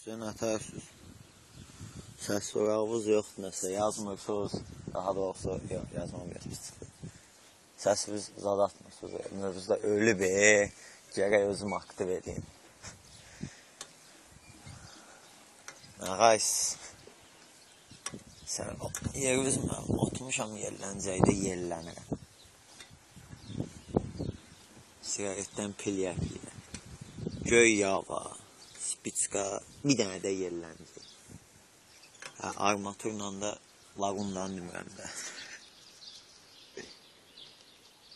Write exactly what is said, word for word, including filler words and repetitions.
Sizin atarsınız. Səs sorağınız yoxdur, nəsə yazmırsınız. Daha doğrusu yox, yazmamışsınız. Səsiniz zad atmırsınız. Mövzuda ölü bir, gərək özüm aktiv edeyim. Ağays, sən yerimiz oturmuşam yerləncəkdə yerlənirəm. Sigaretdən pil yəkliyəm. Göy yava, spitska, bir dənə də yerləncək. Armaturla da lagundan demirəm də.